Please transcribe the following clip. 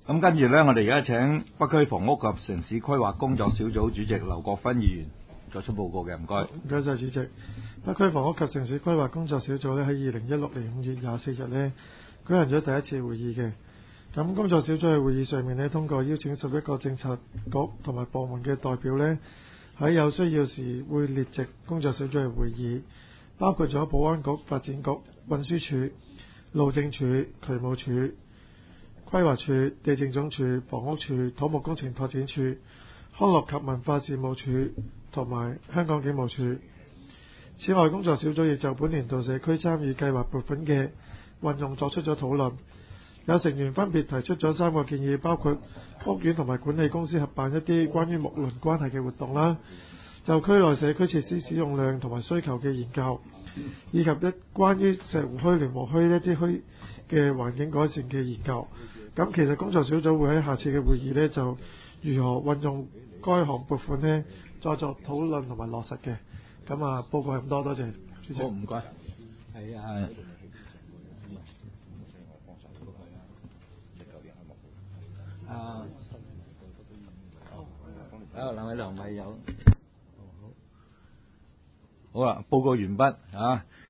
咁跟住呢，我哋而家請北區房屋及城市規劃工作小組主席劉國勳議員作出報告嘅，唔該。 唔該晒主席。北區房屋及城市規劃工作小組呢，喺2016年5月24日呢舉行咗第一次會議嘅。咁工作小組嘅會議上面呢，通過邀請11個政策局同埋部門嘅代表呢，喺有需要時會列席工作小組嘅會議，包括咗保安局、發展局、運輸署、路政署、渠務署、規劃署、地政總署、房屋署、土木工程拓展署、康樂及文化事務署同埋香港警務處。此外，工作小組亦就本年度社區參與計劃撥款嘅運用作出咗討論。有成員分別提出咗3個建議，包括屋苑同埋管理公司合辦一啲關於睦鄰關係嘅活動啦，就區內社區設施使用量同埋需求嘅研究，以及關於石湖墟、聯和墟一啲墟嘅環境改善嘅研究。咁其實工作小組會喺下次嘅會議呢，就如何運用該項撥款呢，再作討論同埋落實嘅。咁啊，報告係咁多，多謝主席。 好，唔該。係啊。兩位梁委有。好啦，報告完畢啊。